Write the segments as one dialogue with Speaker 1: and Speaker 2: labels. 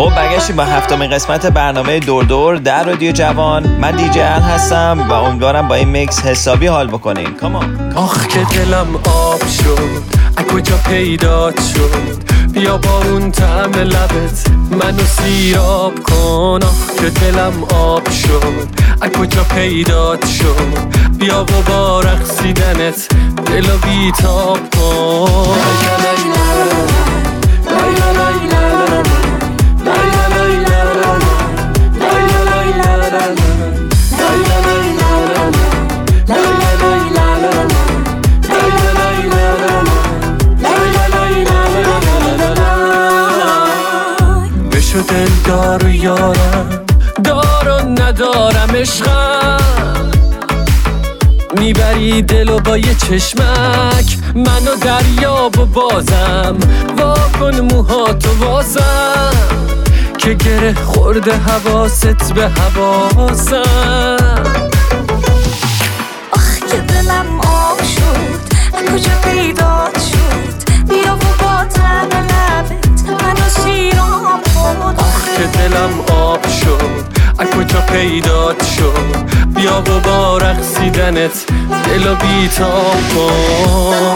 Speaker 1: خب برگشتیم با 7مین قسمت برنامه دور دور در رادیو جوان. من دیجی ال هستم و امیدوارم با این میکس حسابی حال بکنین. کامان.
Speaker 2: آخ که دلم آب شد، از کجا پیدات شد؟ بیا بارون طعم لبت منو سیراب کن. آخ که دلم آب شد، از کجا پیدات شد؟ بیا و با رقصیدنت دلو بیتاب کن. بشو دلدار و یارم، دار و ندارم عشقم، میبری دلو با یه چشمک منو دریاب و بازم واکن موهاتو واسم که گره خورده حواست به حواسم.
Speaker 3: آخ که دلم آب شد، از کجا پیدات شد؟ بیا و با طعم لبت منو سیراب کن.
Speaker 2: آخ که دلم آب شد، از کجا پیدات شد؟ بیا و با رقصیدنت دلو بیتاب کن.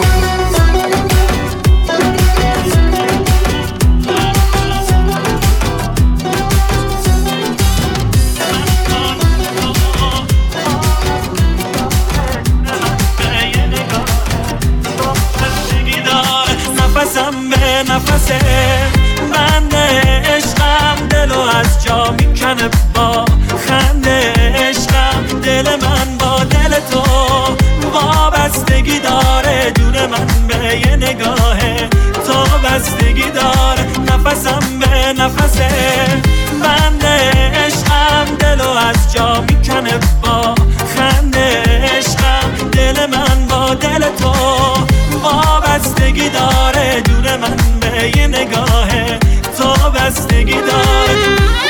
Speaker 4: نفسم به نفسه بند عشقم، دلو از جا میکنه با خنده عشقم. دل من با دل تو وابستگی داره، جون من به یه نگاه تو بستگی داره. نفسم به نفسه بند عشقم، دلو از جا میکنه با خنده عشقم. دل من با دل تو وابستگی داره، جون من به یه نگاه تو بستگی داره.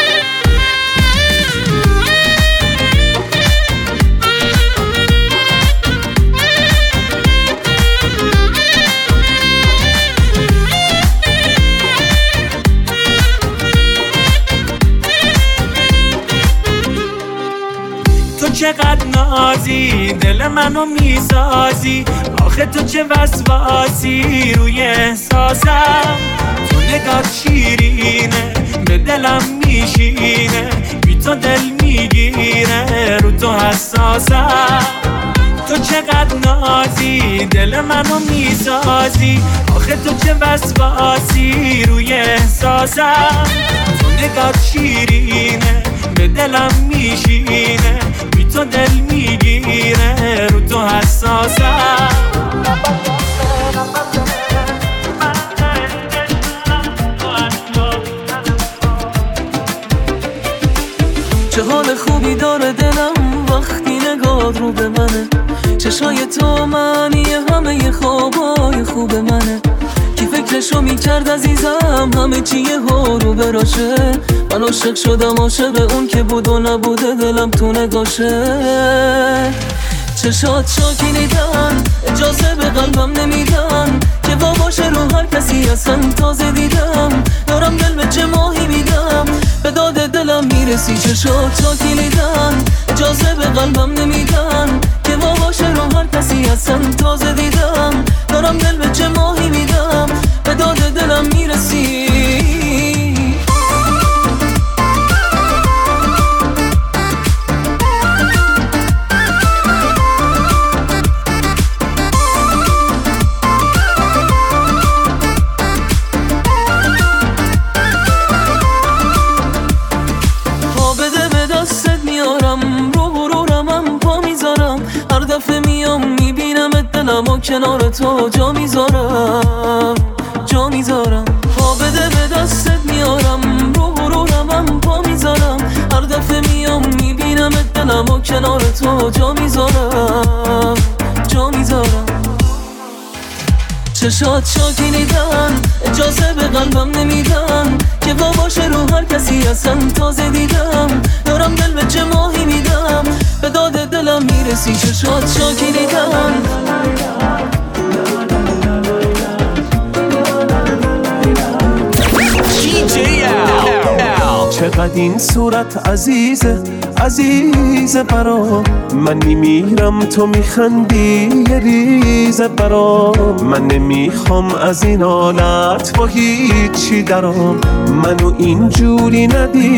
Speaker 4: تو چقدر نازی، دل منو میسازی، آخه تو چه وسواسی روی احساسم. تو نگات شیرینه به دلم میشینه، بی تو دل میگیره رو تو حساسم. تو چقدر نازی، دل منو میسازی، آخه تو چه وسواسی روی احساسم. تو نگات شیرینه به دلم میشینه، بی تو دل میگیره رو تو حساسم.
Speaker 2: چه حال خوبی داره دلم وقتی نگاه رو به منه، چشای تو معنی همه خوابای خوب منه. کی فکرشو میکرد عزیزم همه چیه ها رو براشه؟ من عاشق شدم، عاشق اون که بود و نبوده دلم تو نگاشه. چشات شاکی نیدن، اجازه به قلبم نمیدن که وا باشه رو هر کسی اصلا. تازه دیدم دارم دل به چه ماهی میدم، به داد دلم میرسی. چشات شاکی نیدن، اجازه به قلبم نمیدن که وا باشه رو هر کسی اصلا. تازه دیدم دارم دل به چه ماهی میدم، به داد دلم میرسی. کنار تو جا میذارم، جا میذارم. پا بده به دستت میارم، رو رمم پا میذارم. هر دفعه میام میبینم دلم و کنار تو جا میذارم، جا میذارم. چشات شاکی نیدن، اجازه به قلبم نمیدن که وا باشه رو هر کسی اصلا. تازه دیدم دارم دل به چه ماهی میدم، به داد دلم میرسی. چشات شاکی نیدن.
Speaker 1: DJ Al.
Speaker 5: چقدر این صورت عزیزه عزیزه برام. من میمیرم تو میخندی یه ریزه برام. من نمیخوام از این حالت با هیچی درام. منو اینجوری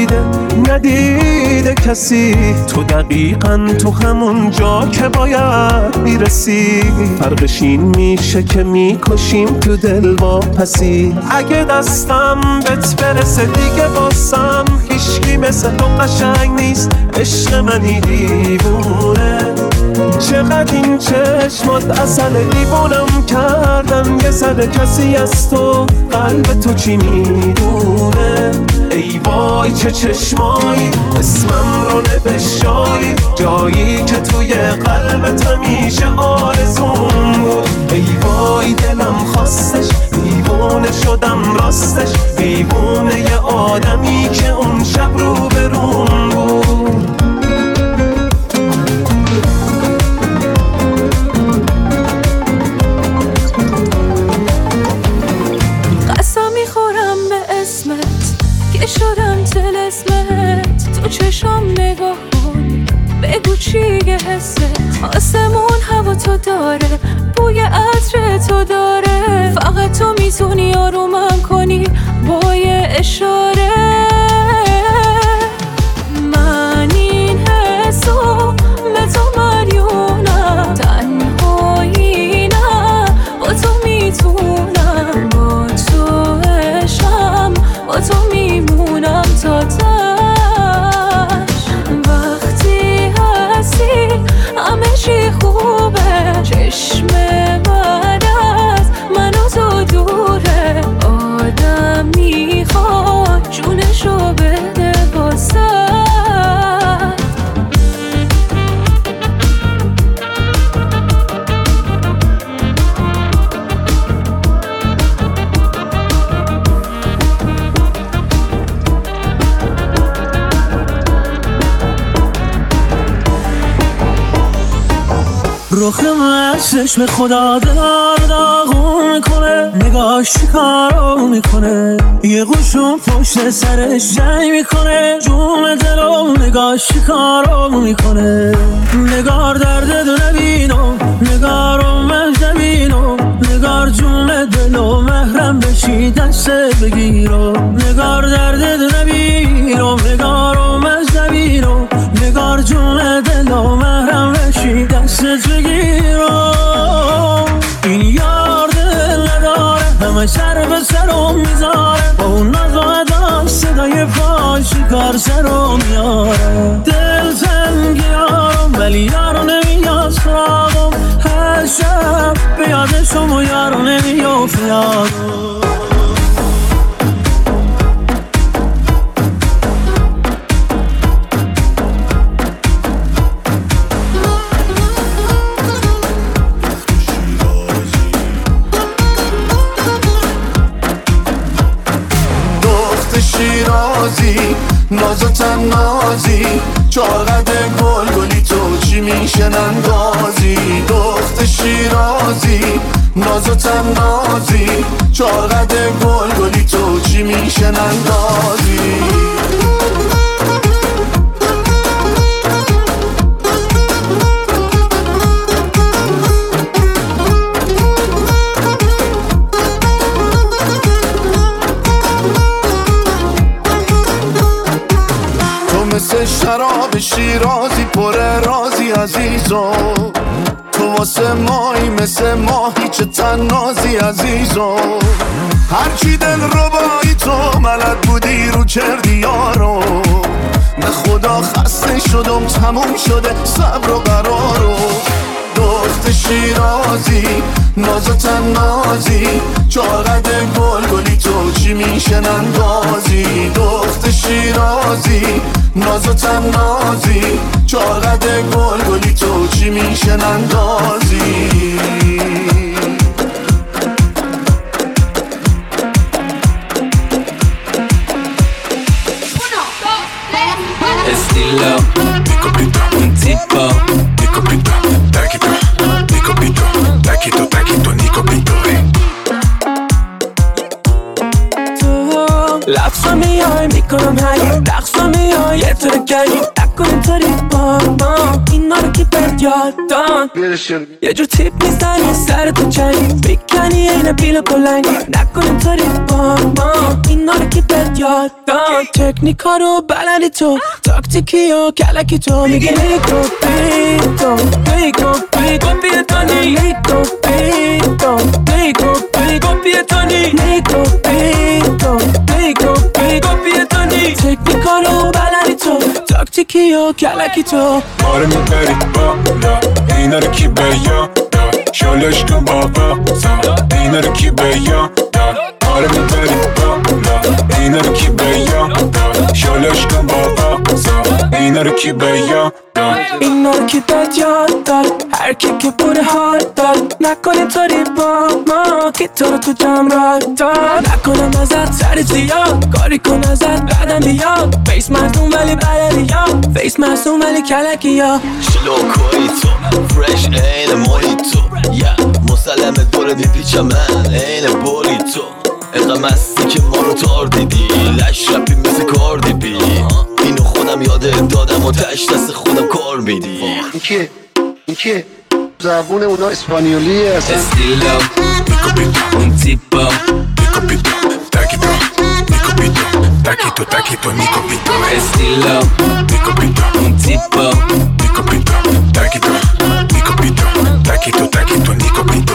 Speaker 5: ندیده کسی. تو دقیقاً تو همون جا که باید میرسی. فرقش این میشه که میکشیم تو دل با پسی. اگه دستم بهت برسه دیگه باسم هیچکی مثل تو قشنگ نیست. عشق منی دیوونه. چقدر این چشمات اصل دیوونم کردن. یه سر کسی از تو قلب تو چی میدونه. ای وای چه چشمایی اسمم رو نوشایی. جایی که توی قلبت همیشه آرزون بود. ای وای دلم خواستش دیوونه شدم راستش. دیوونه یه آدمی که اون شب رو برون بود.
Speaker 3: قسم میخورم به اسمت که شدم طلسمت. تو چشم نگاه کن بگو چیه حست. آسمون هوا تو داره بوی عطر تو داره. فقط تو میتونی آرومم کنی با یه اشاره. من این حسو به تو مدیونم. تنهایی نه با تو میتونم. با تو عشقم با تو میمونم تا تش. وقتی هستی همه چی خوبه. چشم بعد از من و تو دوره. آدم میخواد جونشو بده واسه.
Speaker 4: رخ من چشم خدا داغون میکنه. نگاهش کارو میکنه. یه قوشون پشت سرش جنگ میکنه. جون دلو نگاهش کارو میکنه. نگار درد دو نبینم نگارو من نبینم. نگار جون دلو محرم بشی دست بگیرم. نگار درد دو نبینم نگارو من نبینم. نگار جون دلو محرم بشی دست بگیرم. این یار دل نداره همه سر به سرم میذاره. با اون ناز و ادا صدای پای شکار سرم میاره. دل تنگیارم ولی یارو نمیاد سراغم. هر شب به یادشم و یارو نمیافت یادم.
Speaker 6: ناز و تنازی چاقد گل گلی تو چی میشن اندازی. دخت شیرازی ناز و تنازی چاقد گل گلی تو چی میشن اندازی. مثل شراب شیرازی پر رازی عزیزو. تو واسه مایی مثل ماهی چه تنازی عزیزو. هرچی دل ربایی تو بلد بودی رو کردی یارو. به خدا خسته شدم تموم شده صبر و قرارو. دخت شیرازی ناز و تنازی چاقد گل گلی تو چی میشن اندازی. دخت شیرازی ناز و تنازی چاقد گل گلی تو چی میشن اندازی.
Speaker 7: Estilo, picopito, tipo, picopito, taquito, picopito, taquito, taquito, nicopito,
Speaker 4: لبسم
Speaker 8: میای میکنم هی رقصا میای یه طور گری نکن اینطوری با ما اینا رو که بهت یاد دان یه جور تیپ میزنی سر تو چنگی بکنی این بیل بلنگی نکن اینطوری با ما اینا رو که بهت یاد دان تکنیکا رو بلدی تو تاکتیکی و کلکی تو میگی نیکو بیتو نیکو بیتو بیتونی نیکو بیتو نیکو بیتو بیتونی نیکو بیتو نیکو بیتو بیتونی تکنیکا رو بلدی تو تاکتیکی و کلکی تو
Speaker 7: آره میبری بالا اینا رو کی به یاد داد شالش کن بابا اینا رو کی به یاد داد آره میبری بالا اینا رو کی به یاد داد شالش کن بابا اینا رو کی به یاد داد
Speaker 8: اینا رو کی بهت یاد داد هر کی که بوده حال داد نکنه طوری با ما که تو رو تو جمع را داد نکنم ازت سر زیاد کاری کن ازت بعدم بیاد فیس مصوم ولی بلدی یا فیس مصوم ولی کلکی یا
Speaker 9: شلوکوی تو فرش این موهیتو مسلمه دور میپیچم من این بولی تو اینقدر مستی که ما رو تار دیدی لش رپی مثل کاردی بی اینو خودم یاده دادم و تش دست خودم کار میدی
Speaker 6: این کیه؟ زبون اونا اسپانیولیه اصلا
Speaker 7: استیلا میکو بیتو اون تیپا میکو بیتو تاکیتو میکو بیتو تاکیتو تاکیتو میکو بیتو استیلا میکو بیتو اون تیپا میکو بیتو تاکیتو میکو بیتو تاکیتو تاکیتو میکو بیتو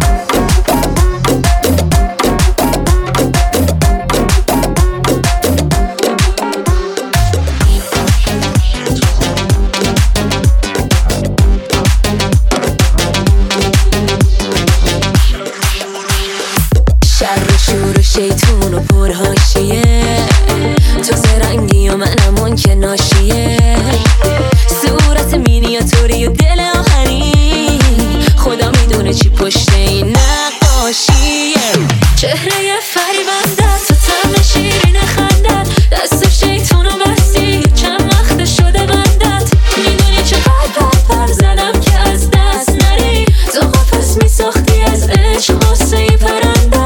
Speaker 3: شیطون و پرهاشیه تو زرنگی و منم اون که ناشیه صورت مینیاتوری و دل آهنی خدا میدونه چی پشت این نقاشیه چهره فریبنده تو طعم شیرین خندت دست شیطون و بستی چند وقت شده بندت میدونی چقدر پر زدم که از دست نری تو قفس میساختی از عشق غصه پرنده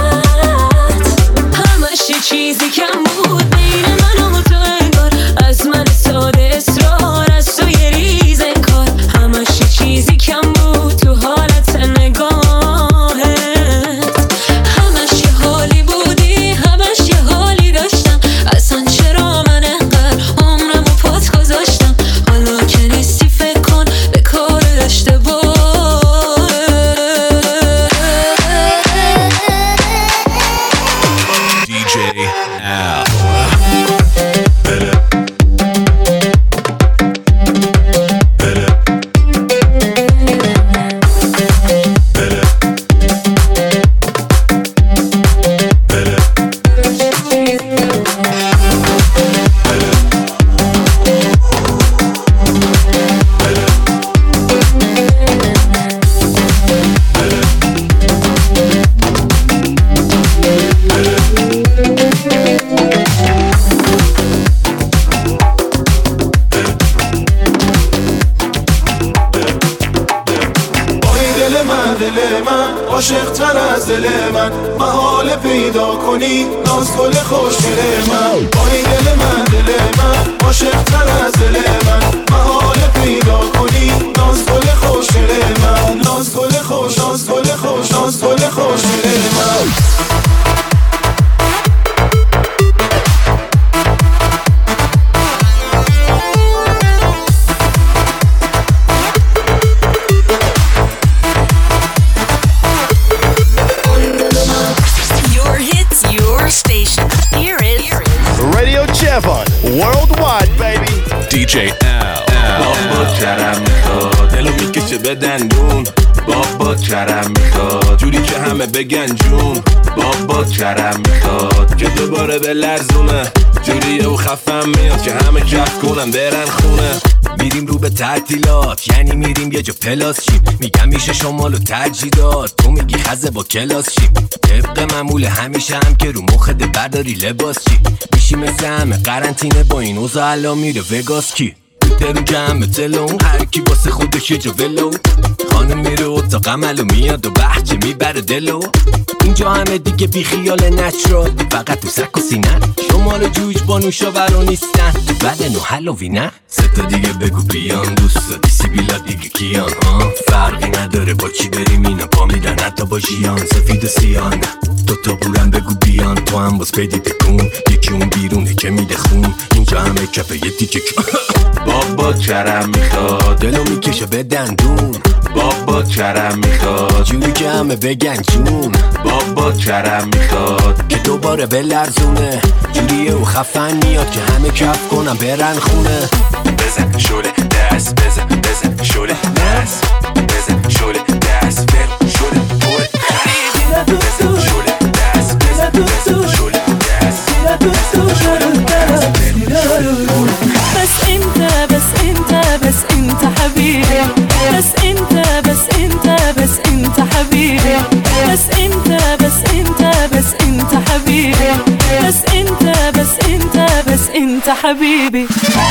Speaker 3: چیزی کم بود بین من و تو انگار از من ساده اصرار از تو یه ریز انکار همش چیزی کم بود تو حالت نگاهت همش یه حالی بودی همش یه حالی داشتم اصلا چرا من انقدر عمرم و پات گذاشتم حالا که نیستی فکر کن به کار داشته باش
Speaker 5: عاشق تر از دل من محال پیدا کنی ناز گل خوشگل من آی دل من عاشق تر از دل من محال پیدا کنی ناز گل خوشگل من ناز گل خوش ناز گل خوش ناز گل خوشگل من
Speaker 10: Worldwide, baby.
Speaker 7: DJ L. بابا کرم میخواد دلو میکشه به دندون بابا کرم میخواد جوری که همه بگن جون بابا کرم میخواد که دوباره به لرزونه جوریه و خفم میاد که همه جفت کنن برن خونه میریم رو به تعطیلات یعنی میریم یه جا پلاس شیم میگم میشه شمال و ترجیدات تو میگی خزه با کلاس شیم طبق معمول همیشه هم که رو مخت برداری لباس چی میشی مثل همه قرنطینه با این اوزا الان میره وگاس کی
Speaker 9: درون جمع تلون هر کی واسه خودش یه جا ولو خانم میره اتاق عمل و میاد و بحچه میبره دلو اینجا همه دیگه بی خیال نچرال فقط تو سک و سینه شمال جوج با نوشابرا نیستن تو بدن و حلوی نه سه تا دیگه بگو بیان دوستا دیسی بیلا دیگه کیان ها فرقی نداره با چی بریم اینا پا میدن حتی با جیان سفید و سیان دوتا بورم بگو بیان تو هم باز پیدی تکون یکی اون بیرونه که میده خون اینجا همه کفه یه دیگه
Speaker 7: بابا کرم میخواد
Speaker 9: دلو میکشه به دندون
Speaker 7: بابا کرم میخواد
Speaker 9: جوری که همه بگن جون
Speaker 7: بابا کرم میخواد
Speaker 9: که دوباره بلرزونه جوریه و خفن میاد که همه کف کنم برن خونه
Speaker 7: بزن شوله دست بزن شوله دست بزن شوله دست بزن شوله پول بزن شوله دست بزن شوله دست
Speaker 3: بس انت حبيبي بس انت حبيبي بس انت حبيبي بس انت حبيبي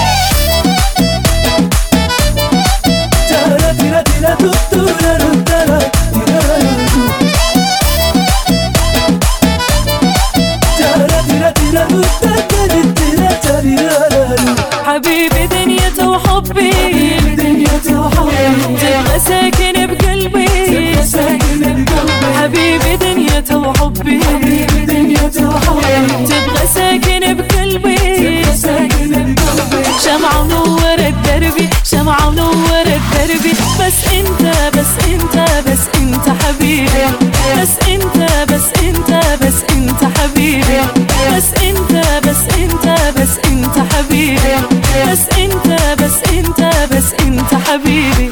Speaker 3: حبيبي دنيته وحبي تبغى ساكن بقلبي حبيبي دنيته وحبي تبغى ساكن بقلبي شمعة منورة دربي شمعة منورة دربي بس انت حبيبي بس انت حبيبي بس انت حبيبي بس انت حبيبي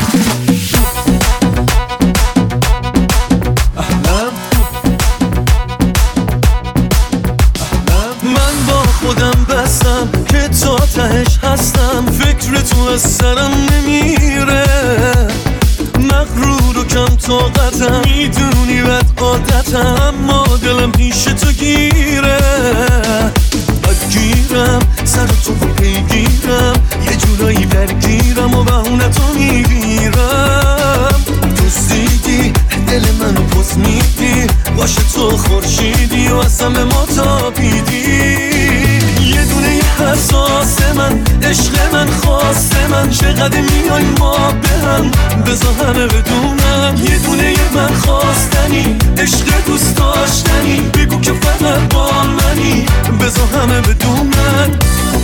Speaker 4: من با خودم بستم که تا تهش هستم فکر تو از سرم نمیره مغرور و کم طاقتم میدونی بد عادتم اما دلم پیش تو گیره گیرم سر تو پیگیرم یه جورایی درگیرم و بهونه تو میگیرم دوست دیدی دل منو پس میدی باشه تو خورشیدی و از همه ما تابیدی یه دونه حساس من عشق من خواست من چقدر میای ما به هم بذار همه بدونم یه دونه من خواستنی عشق دوست داشتنی بگو که فقط با منی بذار همه بدونم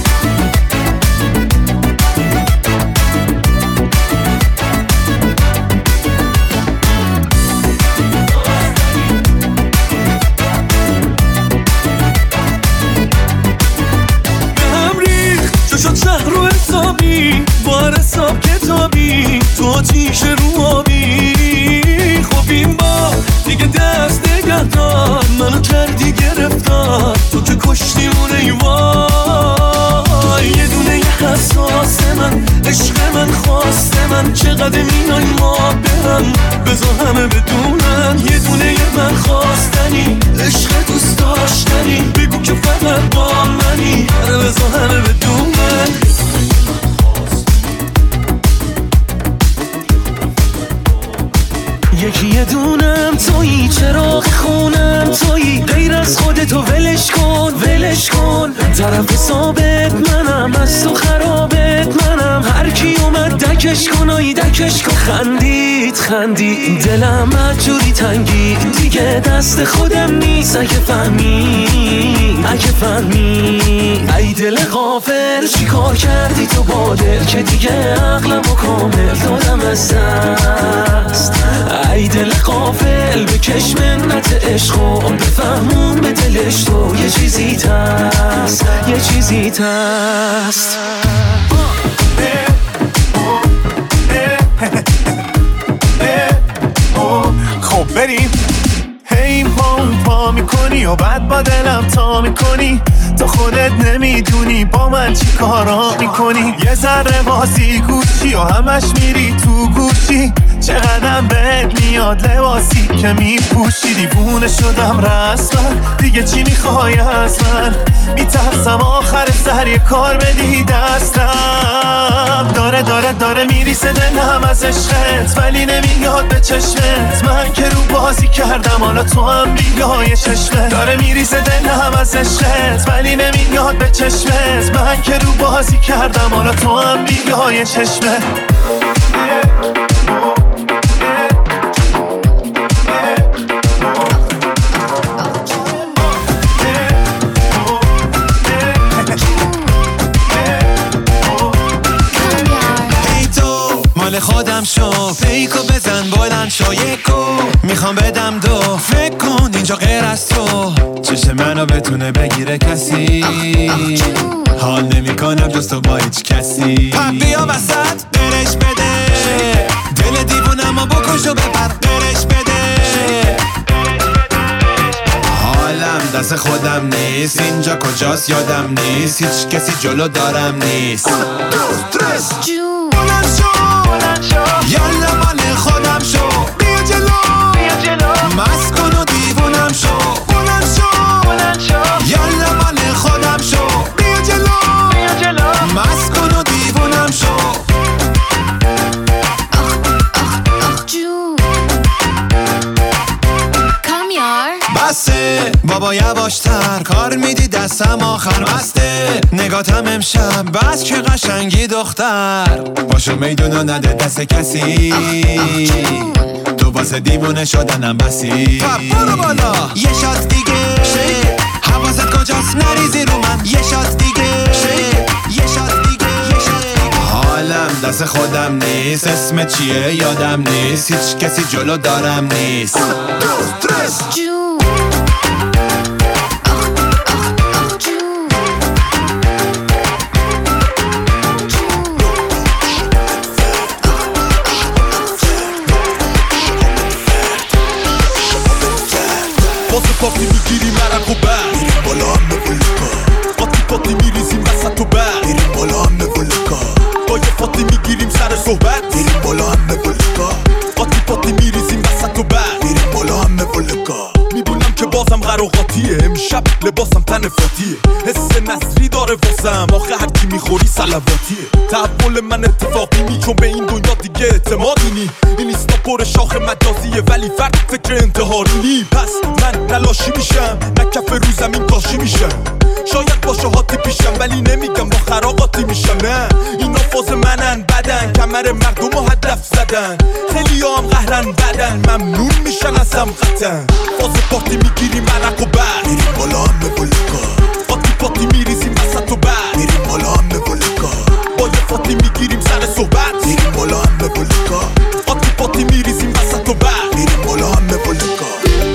Speaker 4: شهر رو حسابی بار حساب کتابی تو آتیش رو آبی خب این با دیگه دست نگه دار منو کردی گرفتار تو که کشتیمونه ای وای یه دونه یه حساس من عشق من خواست من چقدر میای ما برم بذار همه بدونن یه دونه یه من خواستنی عشق دوست داشتنی بگو که فقط با منی بذار همه بدونن یکی یه دونم تویی چراغ خونم تویی غیر از خودتو ولش کن طرف ثابت منم از تو خرابت منم هر کی اومد دکش کن خندید دلم مجوری تنگی دیگه دست خودم نیست اگه فهمی ای دل غافل چی کار کردی تو با دل که دیگه عقلمو کامل دادم از دست ای دل غافل بکش منت عشقو بفهمون به دلش تو یه چیزی تست
Speaker 5: خب بریم هی پا میکنی و بعد با دلم تا میکنی تو خودت نمیدونی با من چی کارا میکنی یه ذره بازی گوشی و همش میری تو گوشی چقدرم بهت میاد لباسی که میپوشی، دیوونه شدم رسما، دیگه چی میخوای از من؟ میترسم آخر سر یه کار بدی دستم. داره میریسه دلم از عشقت، ولی نمیاد به چشمت. من که رو بازی کردم حالا تو هم بیای چشمت. داره میریسه دلم از عشقت، ولی نمیاد به چشمت. من که رو بازی کردم حالا تو هم بیای چشمت.
Speaker 10: خودم شو فیکو بزن بلند شو یکو میخوام بدم دو، فکر کن اینجا غیر از تو چشم منو بتونه بگیره کسی، حال نمی کنم جز تو با هیچ کسی. بیا وسط برش بده، دل دیوونم و بکش و ببر برش بده. حالم دست خودم نیست، اینجا کجاست یادم نیست، هیچ کسی جلو دارم نیست. یالا مال خودم شو، بیا جلو مست کن و دیوونم شو، بلند شو یالا مال خودم شو، بیا جلو مست کن و دیوونم شو.
Speaker 3: آخ جون کامیار
Speaker 10: بسه بابا یواشتر، کار میدی دستم آخر بسته. نگاتم امشب بس که قشنگی دختر، باشو میدونو نده دست کسی، تو واسه دیوونه شدنم بسی. برو بالا یه شات دیگه، حواست کجاست نریزی رو من. یه شات دیگه، یه شات دیگه. حالم دست خودم نیست، اسم چیه یادم نیست، هیچ کسی جلو دارم نیست.
Speaker 3: جون
Speaker 11: پاتی میگیری مرک و بر میریم بالا همه ولکا، پاتی میریزیم وسط و بر میریم بالا همه ولکا، با یه پاتی میگیریم سر صحبت میریم بالا همه ولکا، پاتی میریزیم وسط و بر میریم بالا همه ولکا. میبونم که بازم قراقاتیه، امشب لباسم تن فاتیه، حس نصری داره واسم، آخه هرچی میخوری سلواتیه. تحول من اتفاقی نی، چون به این دنیا دیگه اعتمادی نی. این ایستا پر شاخ مجازیه، ولی فرد فکر انتحاری نی. پس من نلاشی میشم، نه کف رو زمین کاشی میشم. شاید باشه هاتی پیشم، ولی نمیگم با خراقاتی میشم. نه اینا فاز منن، بدن کمر مردم و هدف زدن، خیلی هم قهرن بدن، ممنون میشن از سمقتن. فاز پاتی میگیریم مرک و بر میریم بالا همه ولکا، پاتی میریزیم وسط و بر میریم بالا همه ولکا، با یه پاتی میگیریم سر صحبت میریم بالا همه ولکا، پاتی میریزیم وسط و بر میریم بالا همه ولکا.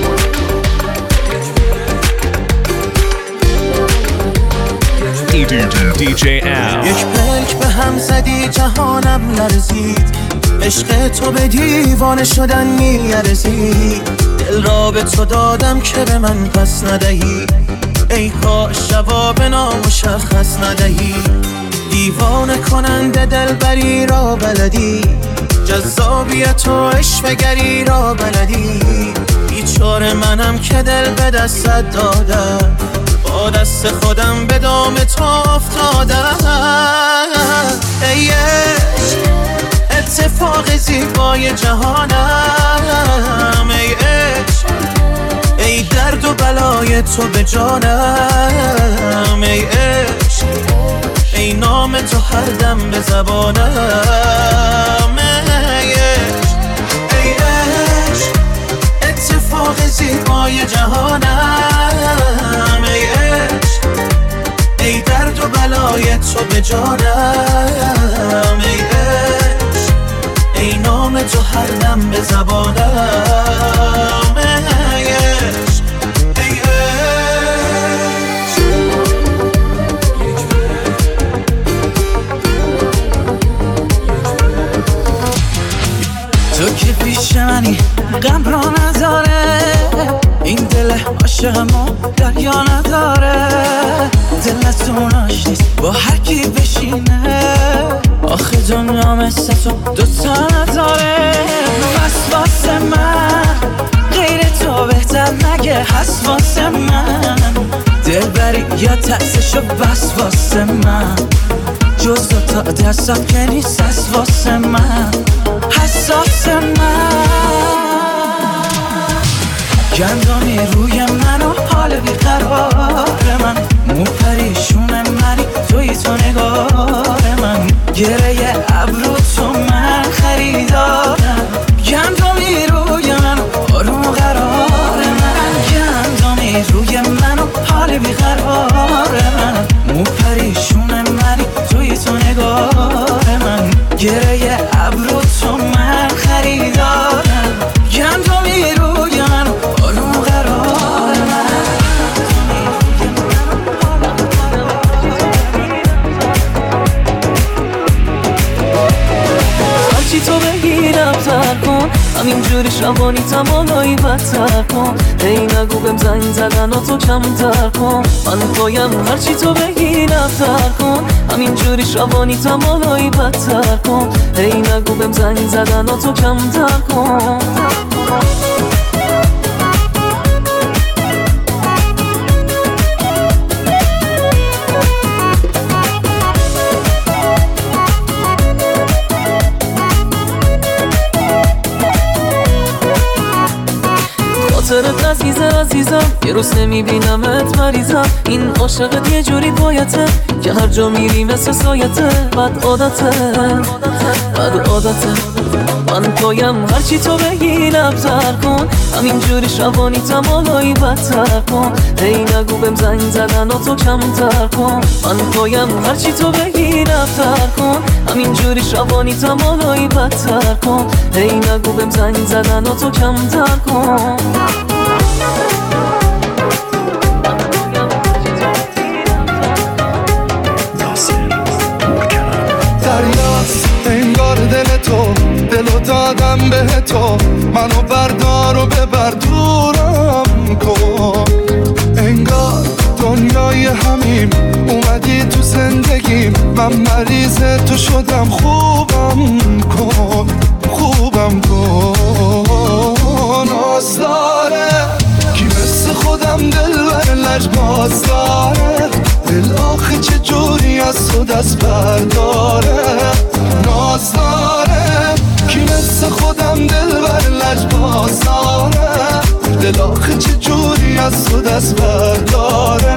Speaker 12: DJ Al.
Speaker 2: یک پلک به هم زدی جهانم لرزید، عشق تو به دیوانه شدن میارزید. دل را به تو دادم که به من پس ندهی، ای کاش جواب نامشخص ندهی. دیوانه کننده دلبری را بلدی، جذابیت و عشقگری را بلدی. بیچاره منم که دل به دستت دادم، با دست خودم به دام تو افتادم. ای عشق اتفاق زیبای جهانم، ای عشق ای درد و بلای تو به جانم، ای عشق ای نام تو هر دم به زبانم. ای عشق ای عشق اتفاق زیبای جهانم، ای عشق ای درد و بلای تو به جانم، ای عشق ای نام تو هر دم به زبانم. ای عشق ای
Speaker 13: تو که پیش منی غم را نداره، این دل عاشقمو دریا نداره. دلتون آش نیست با هر کی بشینه، آخه دنیا مثل تو دوتا نداره. یا تأسشو بس واسه من جز تا دستات که نیست از واسه من حساس من گندمی روی من و حال بیقرار من مو پریشون منی توی تو نگار من گره ابرو تو من خریدارم گندمی روی من و آروم و قرار من گندمی روی من و حال بیقرار من مو پریشون منی توی تو نگار من گره ابرو تو من خریدارم گندمی روی من و آروم و قرار من
Speaker 2: هرچی تو بگی رفتر کن همینجوری شبانی تمالایی بدتر کن ای نگو بهم زنگ زدن و تو کمتر کن من پایم هرچی تو بگی رفتر کن همینجوری شبانی تمالایی بدتر کن ای نگو بهم زنگ زدن و تو کمتر کن خاطرت عزیزم یه روز نمیبینمت مریضم این عاشقت یه جوری بایته که هر جا میری مثل سایته بد عادته من پایم هرچی تو بگی لبتر کن همینجوری شبانی تمالایی بدتر کن ای نگو بهم زنگ زدن و تو کمتر کن من پایم هرچی تو بگی لبتر کن همینجوری شبانی تمالایی بدتر کن ای نگو بهم زنگ زدن و تو کمتر کن
Speaker 6: دریاست انگار دل تو دلو دادم به تو منو بردار و ببر دورم کن انگار دنیای همیم اومدی تو زندگیم من مریض تو شدم خوبم کن ناز داره کی مثل خودم دل بر لجباز داره دل آخه چه جوری از تو دست برداره ناز داره کی مثل خودم دل بر لجباز داره دل آخه چه جوری از تو دست برداره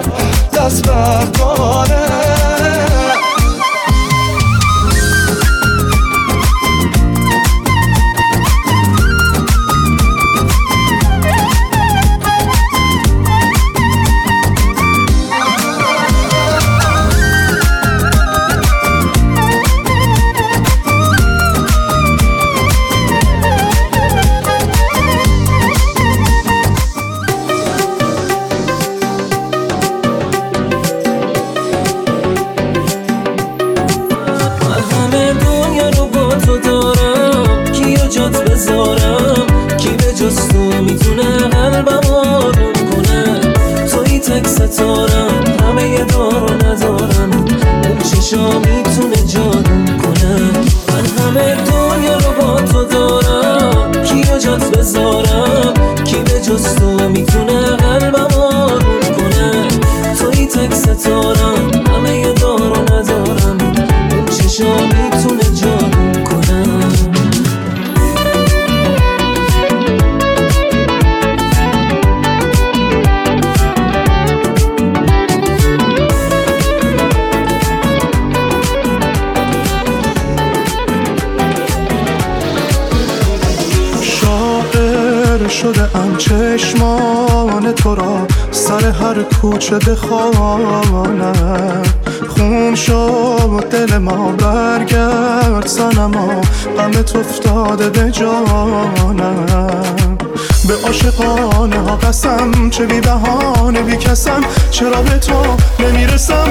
Speaker 12: شده ام چشمان تو را سر هر کوچه بخوانم خون شد دل ما برگرد صنما غمت افتاده به جانم به عاشقانه ها قسم چه بی بهانه بی کسم چرا به تو نمیرسم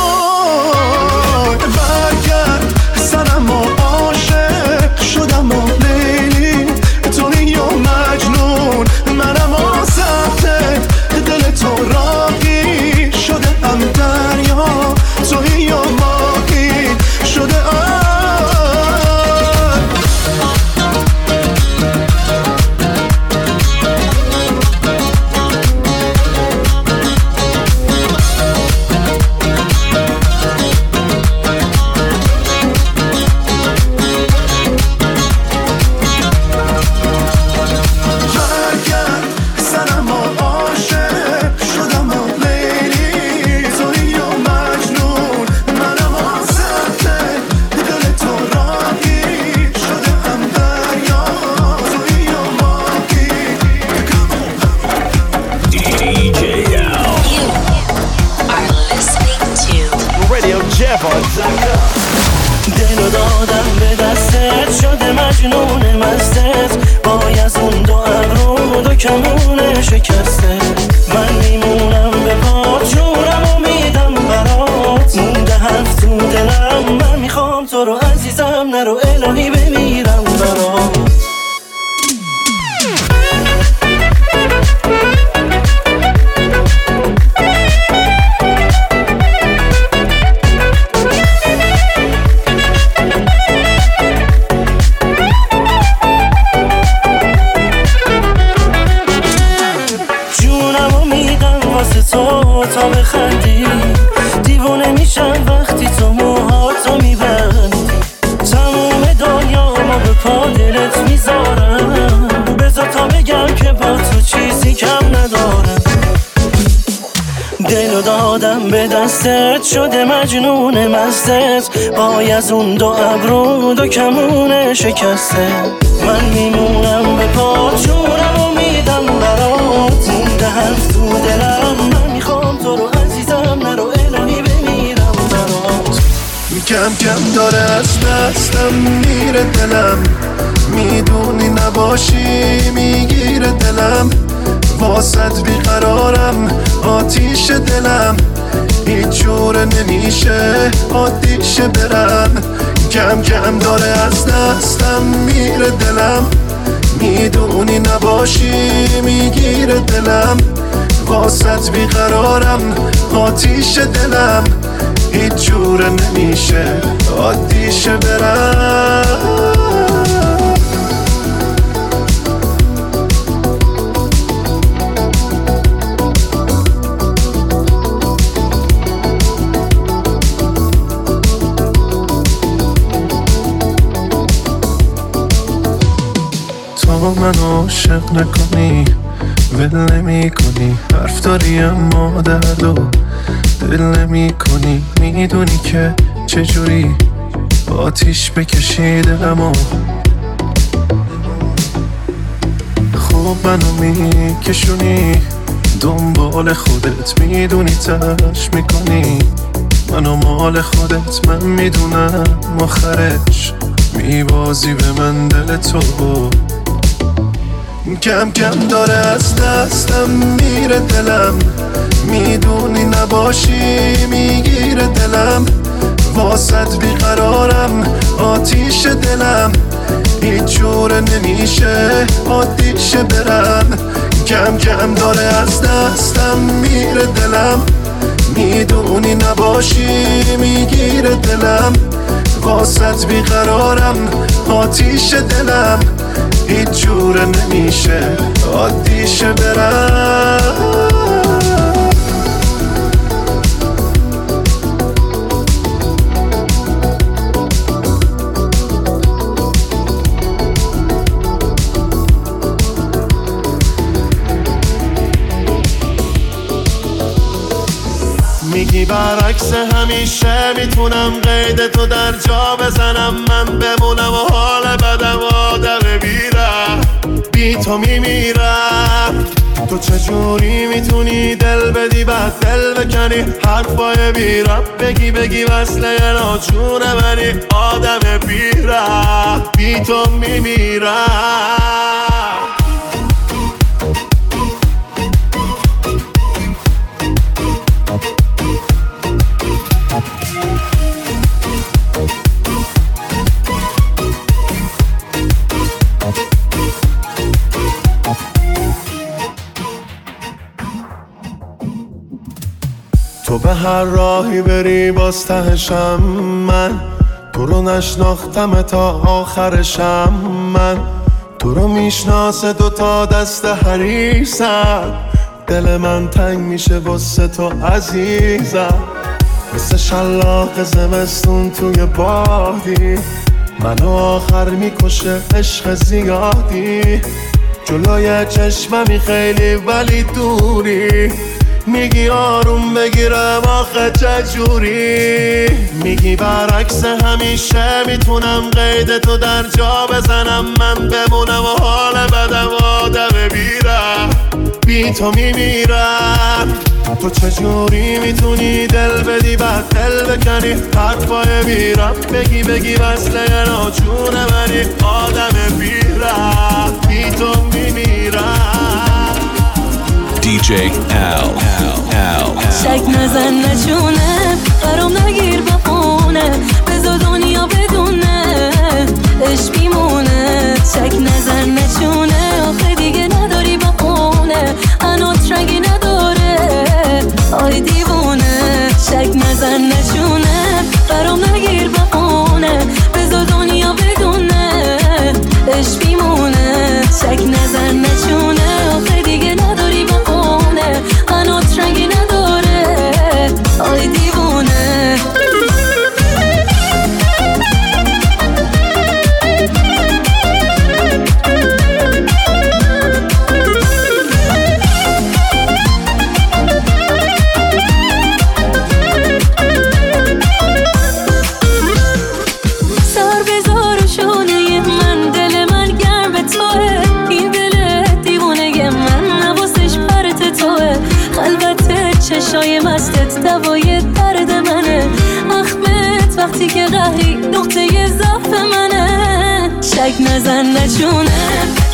Speaker 12: برگرد صنما عاشق شدم و لیلی توی یا مجنون منم آسفته دل تو راهی شده ام دریا توی یا ماهی شده
Speaker 13: دلو دادم به دستت شده مجنون مستت وای از اون دو ابرو دو کمون شکسته من میمونم به پات جونم و میدم برات مونده هفت تو دلم من میخوام تو رو عزیزم نرو الهی بمیرم برات تا بخندی دیوونه میشم وقتی تو موهاتو میبندی تموم دنیا ما به پا دلت میذارم بذار تا بگم که با تو چیزی کم ندارم دلو دادم به دستت شده مجنون مستت وای از اون دو ابرو دو کمون شکسته من میمونم به پا جونم و میدم برات مونده هفت تو دلم من میخوام تو رو عزیزم نرو الهی بمیرم برات
Speaker 12: کم کم داره از دستم میره دلم میدونی نباشی میگیره دلم واسط بیقرارم آتیش دلم هیچ جور نمیشه عادیشه برم کم کم داره از دستم میره دلم میدونی نباشی میگیره دلم واسط بیقرارم آتیش دلم هیچ جور نمیشه عادیشه برم تو من عاشق نکنی ول نمی کنی حرف داری اما درد و دل نمی کنی میدونی که چجوری آتیش بکشی دلمو خوب منو میکشونی دنبال خودت میدونی تلاش میکنی منو مال خودت من میدونم آخرش میبازی به من دل تو کم کم داره از دستم میره دلم میدونی نباشی میگیره دلم واسط بیقرارم آتیش دلم هیچ جور نمیشه عادیشه برم کم کم داره از دستم میره دلم میدونی نباشی میگیره دلم واسط بیقرارم آتیش دلم هیچ جور نمیشه عادیشه برم میگی برعکس همیشه میتونم قید تو در جا بزنم من بمونم و حال بدم آدم بیرم بی تو میمیرم تو چجوری میتونی دل بدی بعد دل بکنی حرفای بیرم بگی وصله ناچونه منی آدم بیرم بی تو میمیرم تو به هر راهی بری باز تهشم من تو رو نشناختم تا آخرشم من تو رو میشناسه دوتا دست حریصم دل من تنگ میشه واسه تو عزیزم مثل شلاق زمستون توی بادی منو آخر میکشه عشق زیادی جلوی چشممی خیلی ولی دوری میگی آروم بگیرم آخه چجوری میگی میگی برعکس همیشه میتونم قید تو در جا بزنم، من بمونم و حال بدم آدم بیرم بی تو میمیرم. تو چجوری میتونی دل بدی بعد دل بکنی، حرفای بیرم بگی وصله ناجون منی، آدم بیرم بی تو میمیرم.
Speaker 14: DJ L
Speaker 3: شک نزن نچونه برام نگیر بخونه، بذار دنیا بدونه عشق میمونه. شک نزن نچونه آخه دیگه نداری بخونه، هنوز رنگی نداره آی دیوونه. شک نزن نچونه برام نگیر بخونه، بذار دنیا بدونه عشق میمونه. شک نزن نچونه آخه دیگه نداری بخونه، هنوز رنگی نداره آی دیوونه. سر بذار و شونه من، دل من گرم به توه، این دل دیوونه من نوازش پرت توه. خلوت چشای مستت دوای درد منه، اخمت وقتی که قهری نقطه ضعف منه. شک نزن نچونه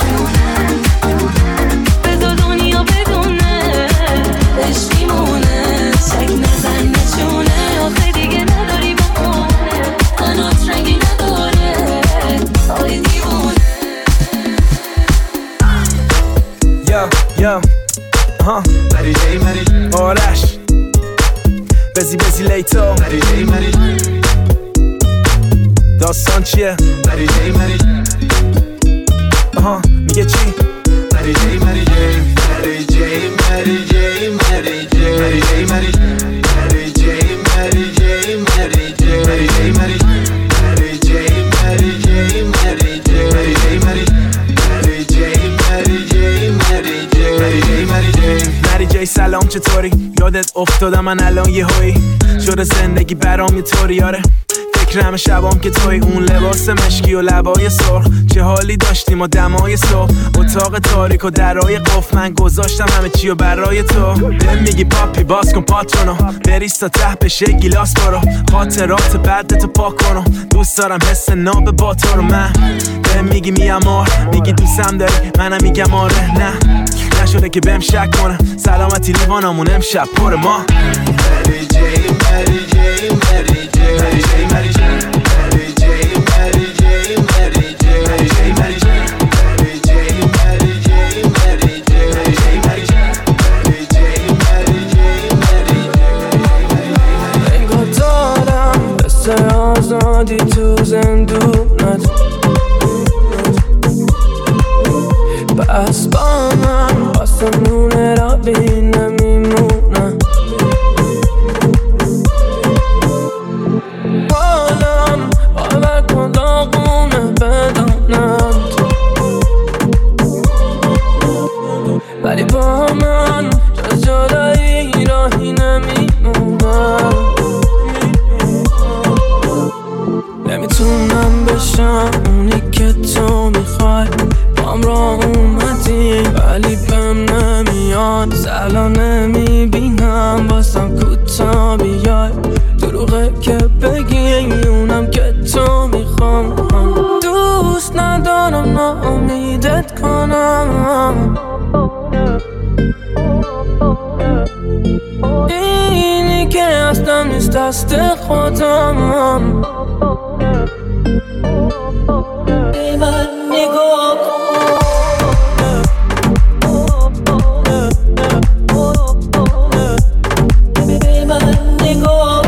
Speaker 3: بذار دنیا بدونه عشق میمونه. شک نزن نچونه آخه دیگه نداری بخونه، هنوز رنگی نداره آی دیوونه.
Speaker 8: Yo, آرش بزی لیتو داستان چیه؟ میگه چی؟ مری جی سلام چطوری؟ یادت افتادم من الان یه هایی شده زندگی برام یه طوری. آره فکرم شبام که توی اون لباس مشکی و لبای سرخ، چه حالی داشتیم و دمای صبح، اتاق تاریک و درای قفل، من گذاشتم همه چی و برای تو. بهم میگی پاپی باز کن پاترونو، بریز تا ته بشه گیلاس برو، خاطرات بعدتو پاک کنم، دوست دارم حس ناب با تو رو. من بهم میگی میامور، میگی دوستم داری، منم میگم آره. نه نشده که بهم شک کنم، سلامتی لیوانمون امشب پر ما. انگار دارم مثل آزادی تو زندونت، بس با من آسمونه را بی نمیمونم. حالم باور کن داغونه بدانم، ولی با من جز جدایی راهی نمیمونم. نمیتونم بشم اونی که تو میخوای، بام را اومدی ولی بهم نمیاد، سلا نمیبینم بازم کوتا بیای، دروغه که بگی اونم که تو میخوام. دوست ندارم ناامیدت کنم، اینی که اصلا نیست دست خودم. به من نگاه کن، به من نگاه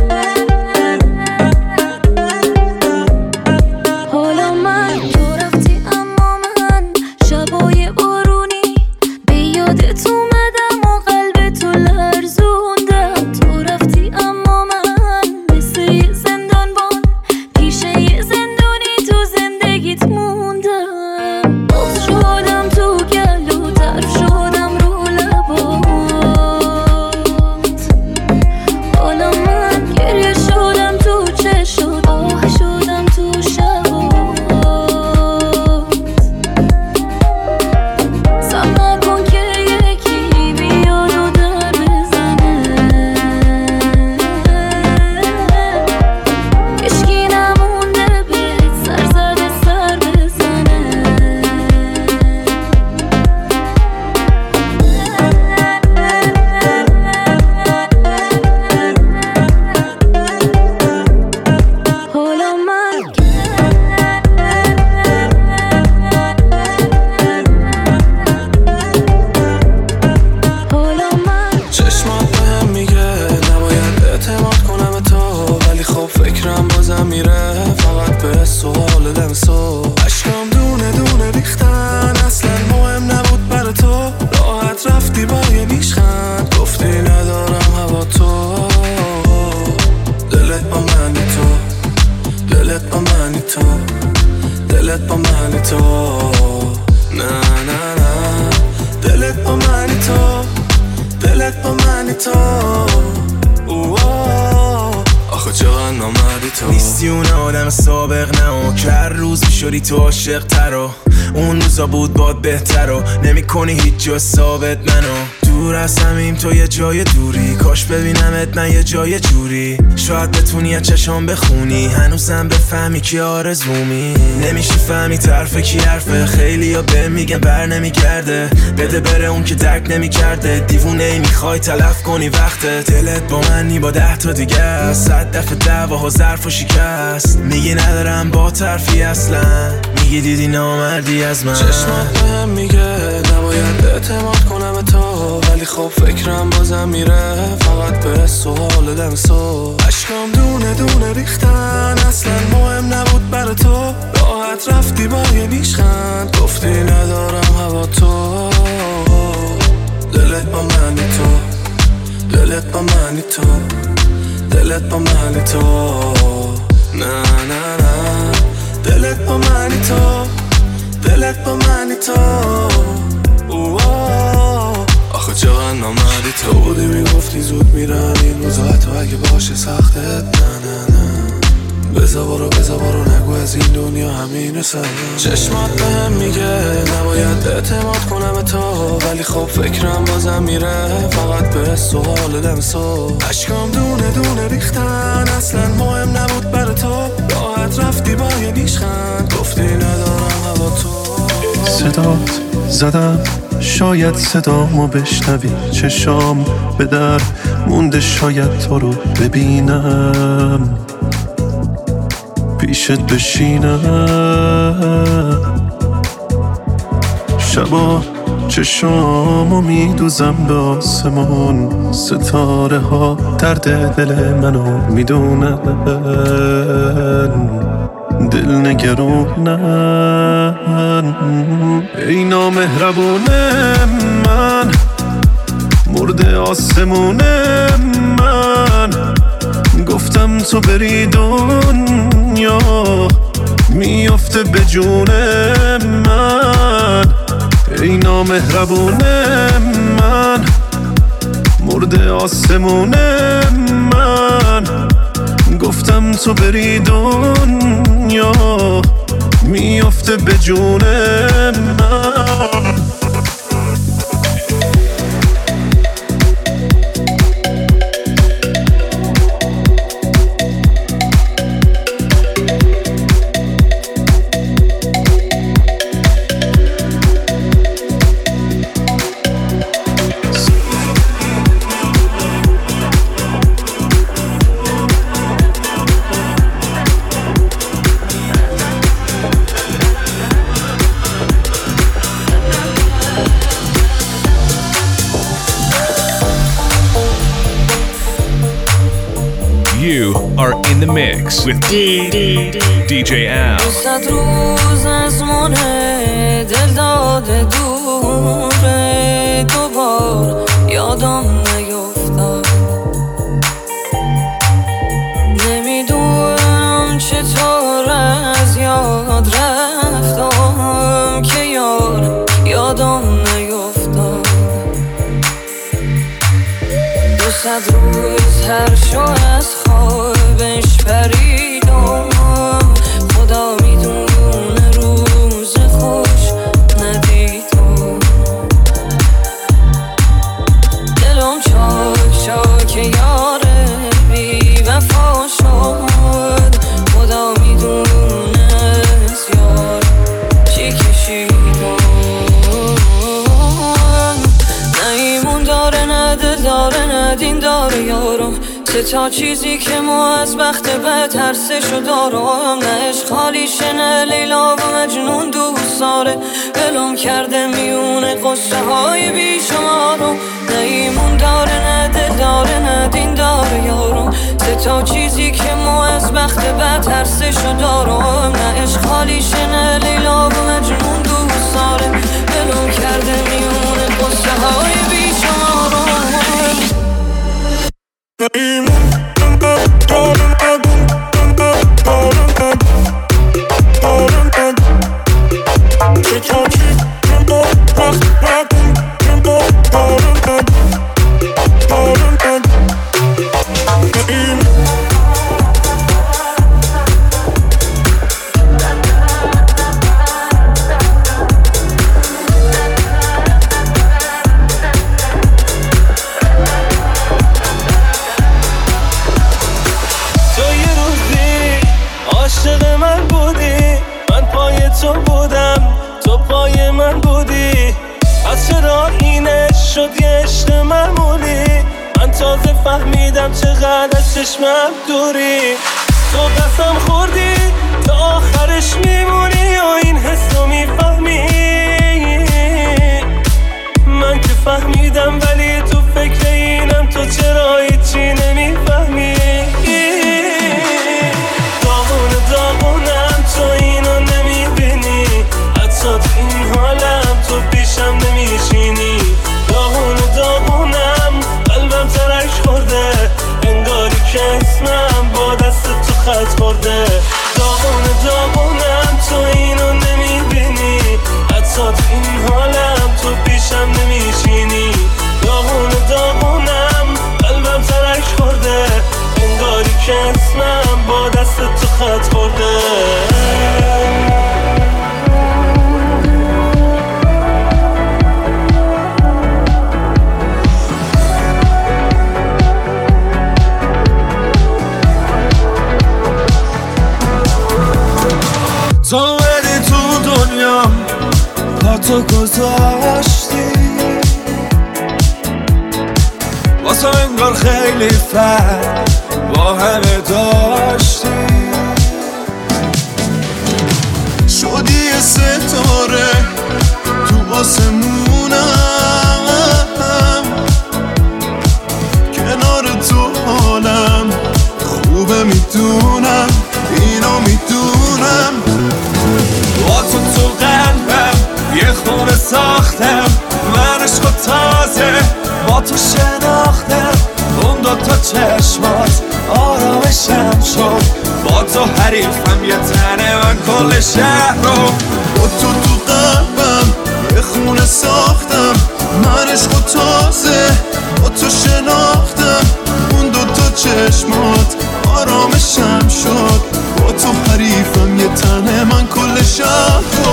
Speaker 8: حالا من تو رفتی
Speaker 15: لمسو عشقام دونه دونه ریختن اصلا مهم نبود برا تو راحت رفتی با یه نیشخند گفتی ندارم هوا تو دلت با منی تو دلت با منی تو دلت با منی تو نه نه نه دلت با منی تو دلت با منی تو آخه چقدر نامردی تو
Speaker 16: نیستی اون آدم سابق نه که هر روز میشدی تو عاشق ترا اون روزا بود باد بهتر و نمی کنی هیچ جا ثابت منو دور از همیم تو یه جای دوری کاش ببینمت نه یه جای جوری شاید بتونی از چشام بخونی هنوزم بفهمی که آرزومی نمیشه فهمی طرف کی حرفه خیلی یا به میگن بر نمیگرده بده بره اون که درک نمیکرده دیوونه ای میخوای تلف کنی وقتت دلت با منی با 10 تا دیگه 100 دفعه دعواها ظرف و شکست میگی ندارم با طرفی اصلا میگی دیدی نامردی از من
Speaker 15: چشمات بهم میگه نباید اعتماد کنم تو ولی خب فکرم بازم میره فقط به سوال لمسو عشقام دونه دونه ریختن اصلا مهم نبود برا تو راحت رفتی با یه نیشخند گفتی ندارم هوا تو دلت با منی تو دلت با منی تو دلت با منی تو نه نه نه دلت با منی تو دلت با منی تو آخه چقدر نامردی تو بودی میگفتی زود میرم این روزا حتی اگه باشه سختت نه نه نه بزا برو نگو از این دنیا همینه سرم چشمات بهم میگه نباید اعتماد کنم تو ولی خب فکرم بازم میره فقط به سوال لمسو عشقام دونه دونه ریختن اصلا مهم نبود برا تو راحت رفتی با یه نیشخند گفتی ندارم هوا تو
Speaker 5: صدات زدم شاید صدامو بشنوی چشام به در مونده شاید تو رو ببینم پیشت بشینم شبا چشامو میدوزم به آسمون ستاره ها درد دل منو میدونن دل نگرونن ای نامهربون من مرده آسمون من گفتم تو بری دنیا میافته به جون من ای نامهربون من مرده آسمون من گفتم تو بری دنیا میافته به جون من
Speaker 14: You are in the mix with DJ Al.
Speaker 2: 100 روز از مونه دل داده دوره دوبار یادم نیفتاد نمیدونم چطور از یاد رفتم که یادم نیفتاد 200 روز هر شو از خوابش پریدم خدا میدونه روز خوش ندیدم دلم چاک چاک یاره بی وفا شد خدا میدونه یار چی کشیدم نه ایمون داره نه دل داره نه دین داره یارم سه تا چیزی که ما از بخت بد ترسشو دارم نه عشق خالیشه نه لیلا و مجنون دوست ساله دلم کرده میونه قصه های بیشمارم. نه ایمون داره نه دل داره نه دین داره یارم. سه تا چیزی که ما از بخت بد هر سه شو دارم. نه عشق خالیشه نه لیلا و مجنون دوست داره دلم کرده میونه قصه های بیشمارم.
Speaker 5: فهمیدم چقدر از چشمم دوری. تو قسم خوردی تا آخرش میمونی و این حسو میفهمی. من که فهمیدم ولی تو فکر اینم تو چرا هیچی نمیفهمی. داغونم تو اینو نمیبینی. حتی تو این حالم تو پیشم نمیشینی. داغونم قلبم ترک خورده انگاری که اسمم با دست تو خط خورده. داغونم تو اینو نمیبینی. حتی تو این حالم تو پیشم نمیشینی. داغونم قلبم ترک خورده انگاری که اسمم با دست تو خط خورده.
Speaker 4: تو اومدی تو دنیا با تو گذاشتی واسه انگار خیلی فرق با همه داشتی.
Speaker 6: شدی یه ستاره تو آسمونم. کنار تو حالم خوبه میدونم اینو میدونم.
Speaker 4: با تو قلبم یه خونه ساختم. من عشق و تازه با تو شناختم. اون دوتا چشمات آرامشم شد. با تو حریفم یه تنه من کل شهر رو.
Speaker 6: با تو قلبم یه خونه ساختم. من عشق و تازه با تو شناختم. اون دوتا چشمات آرامشم شد. با تو حریفم یه تنه من کل شهر رو.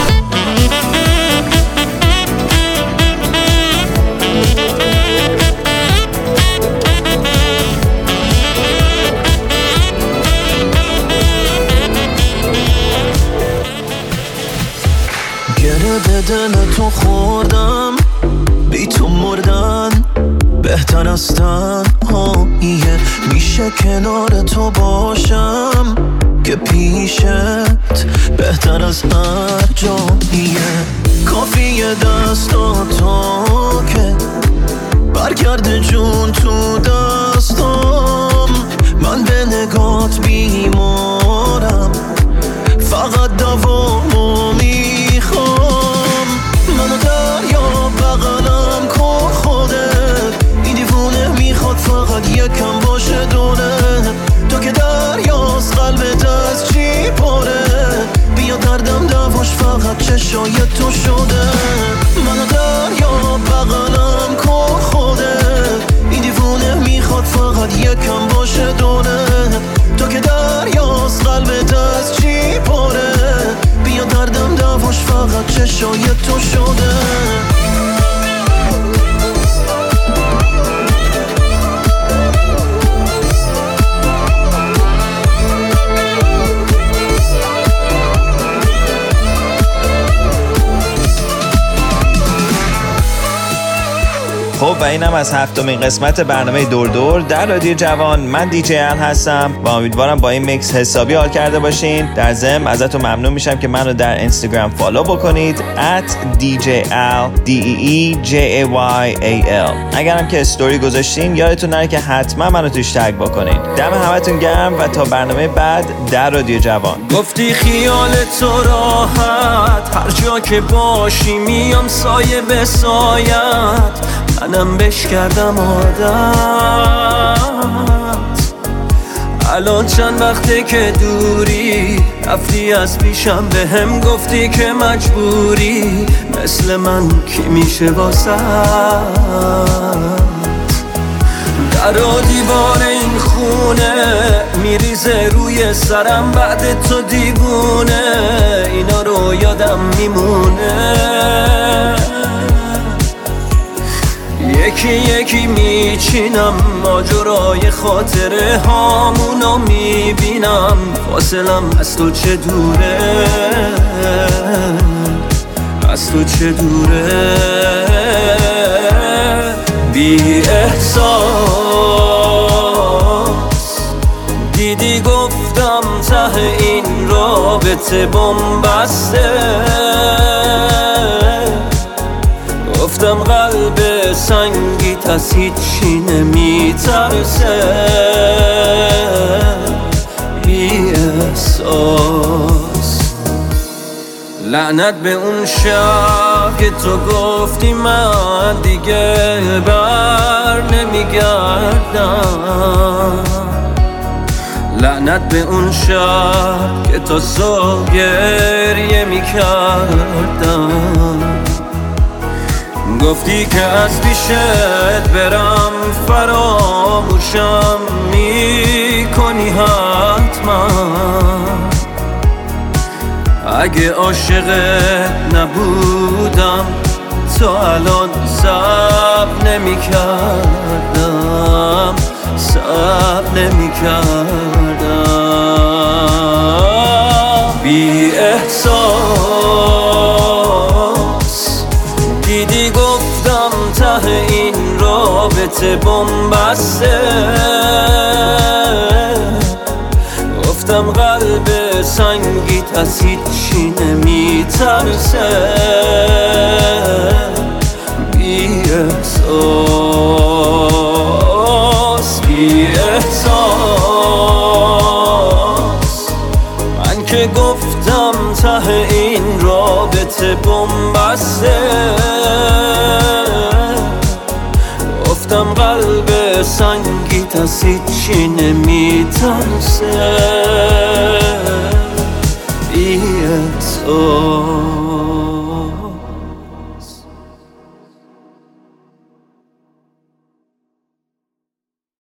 Speaker 2: گره دل تو خوردم بی تو مردن بهتر از تنهاییه. میشه کنار تو باشم که پیشت بهتر از هر جاییه. کافیه دستاتو که برگرده جون تو دستم. من به نگات بیمارم فقط دوامو میخوام. منو دریا بغلم کن خودت. این دیوونه میخواد فقط یکم باشه دونه. تو که دریاست قلبت از چی پاره. بیا دردم دواش فقط چشای تو شده. منو دریا بغلم کن خودت. این دیوونه میخواد فقط یکم باشه دونه. تو که دریاست قلبت از چی پاره. بیا دردم دواش فقط چشای تو شده.
Speaker 1: خب و اینم از 7مین قسمت برنامه دور دور در رادیو جوان. من دیجی ال هستم و امیدوارم با این میکس حسابی حال کرده باشین. در ضمن ازتون ممنون میشم که منو در اینستاگرام فالو بکنید @DJAL DEEJAYAL. اگرم که استوری گذاشتین یادتون نره که حتما منو توش تگ بکنین. دم همتون گرم و تا برنامه بعد در رادیو جوان.
Speaker 2: گفتی خیال تو راحت، هر جا که باشی میام سایه به سایت، منم بش کردم عادت. الان چند وقته که دوری، رفتی از پیشم به هم گفتی که مجبوری، مثل من کی میشه واسه در و دیوار این خونه میریزه روی سرم، بعد تو دیوونه اینا رو یادم میمونه. یکی یکی میچینم ماجرای خاطره هامونو میبینم، فاصلم از تو چه دوره، از تو چه دوره. بی احساس دیدی گفتم ته این رابطه بن‌بسته، گفتم قلب سنگیت از هیچی نمیترسه. بی احساس لعنت به اون شب که تو گفتی من دیگه بر نمیگردم، لعنت به اون شب که تو صبح گریه میکردم. گفتی که از پیشت برم فراموشم میکنی حتما، اگه عاشقت نبودم تو الان صبر نمیکردم، صبر نمیکردم. بی احساس دیدی گفتم ته این رابطه بن‌بسته، گفتم قلب سنگیت از هیچی نمیترسه. بی احساس بی احساس من که گفتم ته این رابطه بن‌بسته، گفتم قلب سنگیت از هیچی نمیترسه. بی احساس